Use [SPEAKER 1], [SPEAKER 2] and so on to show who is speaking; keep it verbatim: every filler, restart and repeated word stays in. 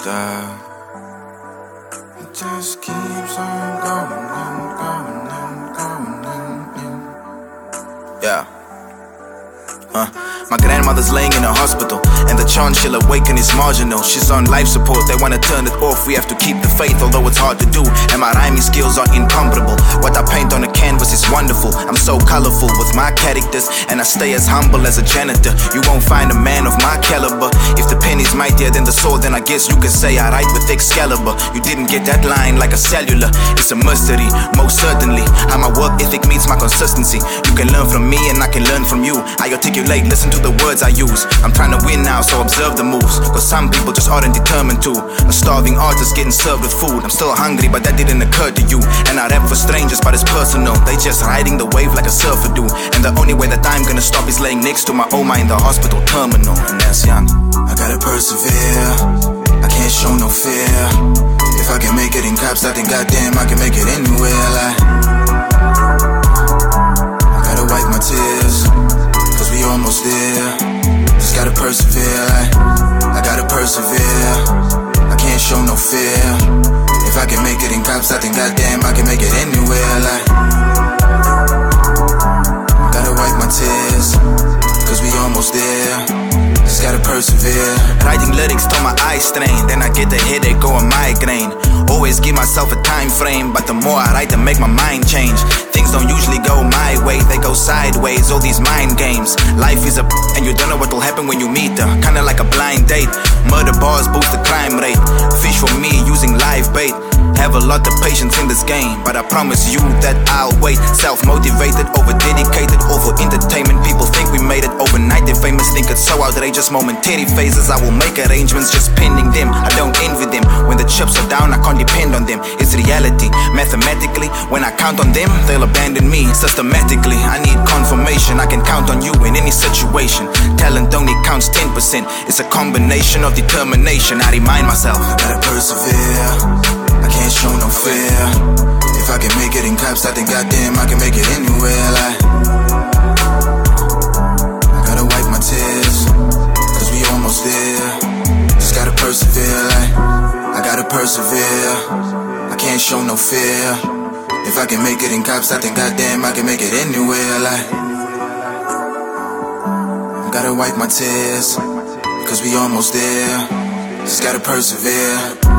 [SPEAKER 1] stop. It just keeps on going and going and going and, and. Yeah. Uh, my grandmother's laying in a hospital, and the chance she'll awaken is marginal. She's on life support, they wanna turn it off. We have to keep the faith, although it's hard to do, and my rhyming skills are incomparable. What I paint on a canvas is wonderful. I'm so colorful with my characters, and I stay as humble as a janitor. You won't find a man of my caliber. If the pen is mightier than the sword, then I guess you can say I write with Excalibur. You didn't get that line like a cellular. It's a mystery, most certainly. How my work ethic meets my consistency. You can learn from me, and I can learn from you. I articulate, listen to the words I use. I'm trying to win now, so observe the moves, cause some people just aren't determined to. A starving artist getting served with food. I'm still hungry, but that didn't occur to you. And I rap for strangers, but it's personal. They just riding the wave like a surfer do. And the only way that I'm gonna stop is laying next to my Oma in the hospital terminal. And that's young. I gotta persevere, I can't show no fear. If I can make it in cops, I think goddamn I can make it anywhere. Like, I gotta wipe my tears, cause we almost there. Just gotta persevere, like, I gotta persevere. I can't show no fear. If I can make it in cops, I think goddamn I can make it anywhere. Like, gotta wipe my tears, cause we almost there. Just gotta persevere. Writing lyrics till my eyes strain, then I get a headache or a migraine. Always give myself a time frame, but the more I write, to make my mind change. Things don't usually go my way, they go sideways. All these mind games. Life is a and you don't know what will happen when you meet her. Kinda like a blind date. Murder bars boost the crime rate. Fish for me using live bait. Have a lot of patience in this game, but I promise you that I'll wait. Self-motivated, over-dedicated, all for entertainment. People think we made it overnight, they're famous, think it's so outrageous. Momentary phases, I will make arrangements, just pending them. I don't envy them. When the chips are down, I can't depend on them. It's reality, mathematically. When I count on them, they'll abandon me. Systematically, I need confirmation. I can count on you in any situation. Talent only counts ten percent. It's a combination of determination. I remind myself, I gotta persevere, I can't show no fear. If I can make it in cops, I think goddamn I can make it anywhere. Like, I gotta wipe my tears, cause we almost there. Just gotta persevere, like, I gotta persevere. I can't show no fear. If I can make it in cops, I think goddamn I can make it anywhere. Like, I gotta wipe my tears, cause we almost there. Just gotta persevere.